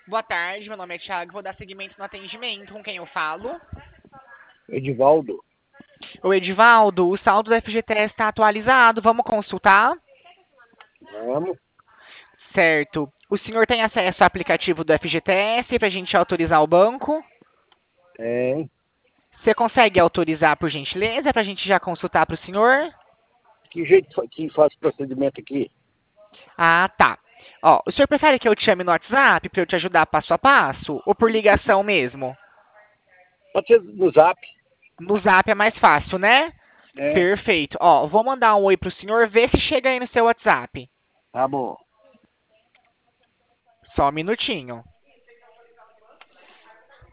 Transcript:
Boa tarde, meu nome é Thiago, vou dar seguimento no atendimento. Com quem eu falo? Edivaldo, O Edivaldo, o saldo do FGTS está atualizado, vamos consultar? vamos, Certo. O senhor tem acesso ao aplicativo do FGTS para a gente autorizar o banco? tem. Você consegue autorizar, por gentileza, para a gente já consultar para o senhor? Que jeito que faz o procedimento aqui? Ah, tá. Ó, o senhor prefere que eu te chame no WhatsApp para eu te ajudar passo a passo? Ou por ligação mesmo? Pode ser no zap, No Zap é mais fácil, né? né? Perfeito. Ó, vou mandar um oi pro senhor, ver se chega aí no seu WhatsApp. Tá bom. Só um minutinho.